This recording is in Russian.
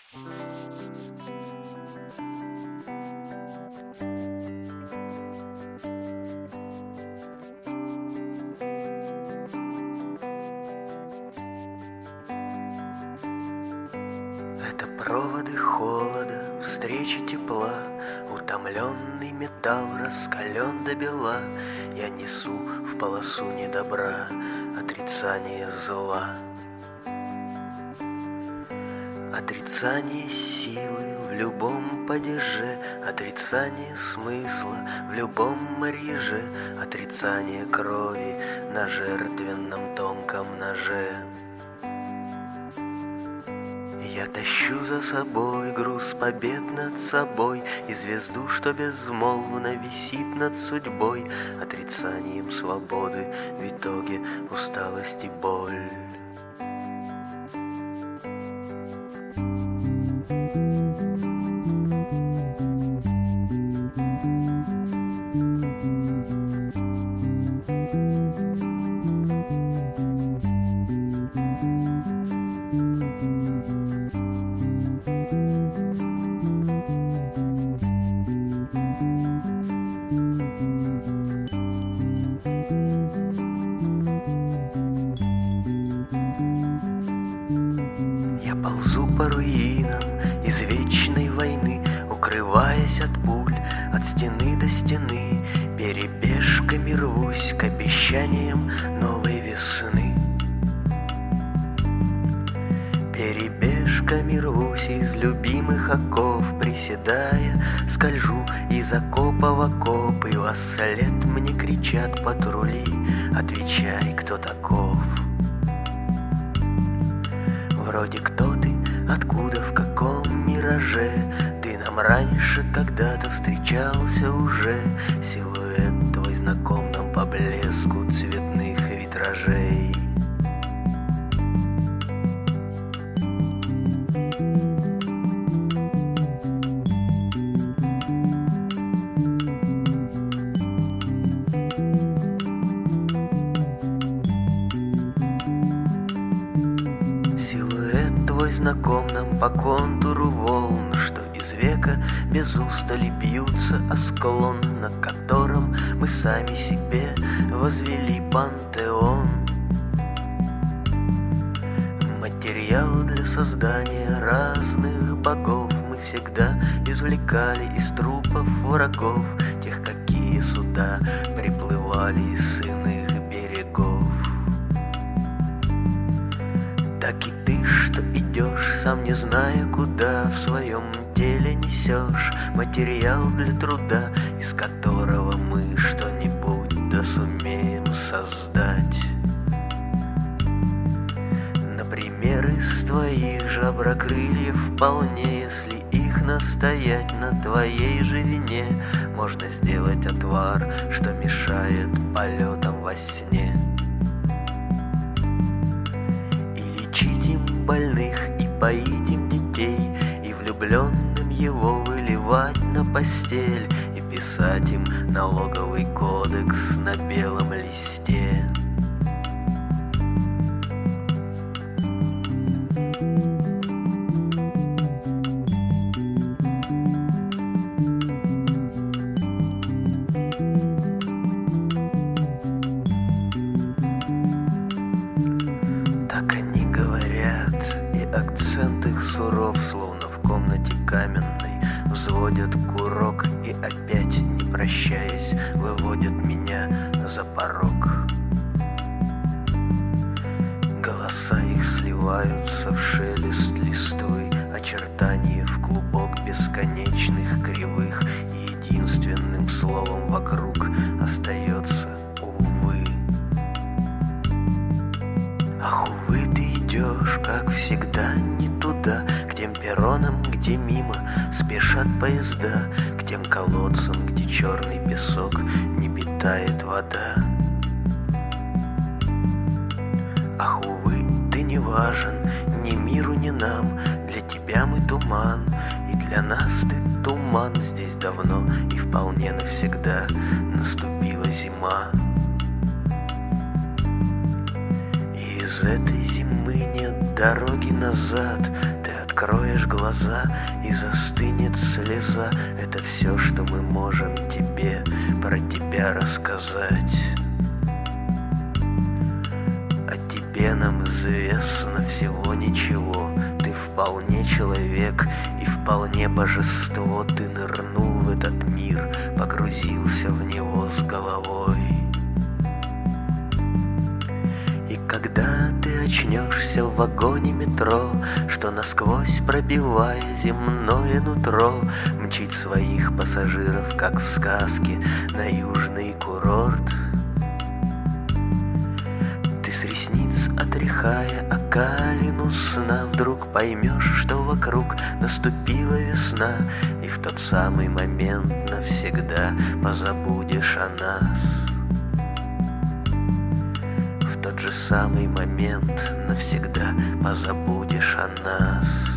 Это проводы холода, встречи тепла, утомленный металл раскален до бела. Я несу в полосу недобра отрицание зла. Отрицание силы в любом падеже, отрицание смысла в любом марьеже, отрицание крови на жертвенном тонком ноже. Я тащу за собой груз побед над собой и звезду, что безмолвно висит над судьбой, отрицанием свободы в итоге усталость и боль. Я ползу по руинам из вечной войны, укрываясь от пуль, от стены до стены, перебежками рвусь к обещаниям новой весны. Перебежками рвусь из любимых оков, приседая, скольжу из окопа в окоп, и во след мне кричат патрули: отвечай, кто таков. Вроде кто ты, откуда, в каком мираже ты нам раньше когда-то встречался уже. Силуэт твой знаком нам по блеску цветных витражей. Твой знаком нам по контуру волн, что из века без устали бьются о склон, на котором мы сами себе возвели пантеон. Материал для создания разных богов мы всегда извлекали из трупов врагов, тех, какие сюда приплывали из иных берегов. Так и ты, что идешь, сам не зная куда, в своем теле несешь материал для труда, из которого мы что-нибудь да сумеем создать. Например, из твоих жаброкрыльев вполне, если их настоять на твоей же вине, можно сделать отвар, что мешает полетам во сне. Больных и поить им детей, и влюбленным его выливать на постель, и писать им налоговый кодекс на белом листе. Акцент их суров, словно в комнате каменной, взводят курок и опять, не прощаясь, выводят меня за порог. Голоса их сливаются в шелест листвы, очертания в клубок бесконечных кривых, и единственным словом вокруг остается увы. Ах, увы, ты идешь, как всегда, не туда, к тем перронам, где мимо спешат поезда, к тем колодцам, где черный песок не питает вода. Ах, увы, ты не важен ни миру, ни нам, для тебя мы туман, и для нас ты туман. Здесь давно и вполне навсегда наступила зима. Из этой зимы нет дороги назад, ты открыл закроешь глаза, и застынет слеза. Это все, что мы можем тебе про тебя рассказать. О тебе нам известно всего ничего. Ты вполне человек и вполне божество. Ты нырнул в этот мир, погрузился в него с головой. И когда ты очнешься в вагоне метро, что насквозь пробивая земное нутро, мчит своих пассажиров, как в сказке, на южный курорт, ты с ресниц отряхая окалину сна, вдруг поймешь, что вокруг наступила весна, и в тот самый момент навсегда позабудешь о нас. В тот же самый момент навсегда позабудешь о нас.